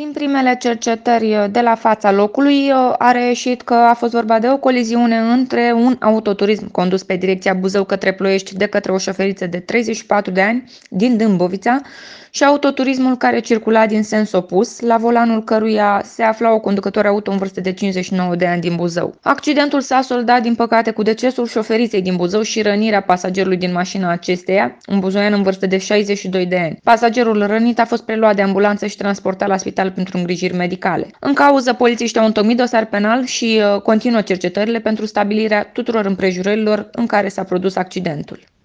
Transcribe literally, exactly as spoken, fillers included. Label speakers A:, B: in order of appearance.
A: Din primele cercetări de la fața locului a reieșit că a fost vorba de o coliziune între un autoturism condus pe direcția Buzău către Ploiești de către o șoferiță de treizeci și patru de ani din Dâmbovița și autoturismul care circula din sens opus, la volanul căruia se afla o conducătoare auto în vârstă de cincizeci și nouă de ani din Buzău. Accidentul s-a soldat din păcate cu decesul șoferiței din Buzău și rănirea pasagerului din mașina acesteia, un buzoian în vârstă de șaizeci și doi de ani. Pasagerul rănit a fost preluat de ambulanță și transportat la spital pentru îngrijiri medicale. În cauză, polițiștii au întocmit dosar penal și uh, continuă cercetările pentru stabilirea tuturor împrejurărilor în care s-a produs accidentul.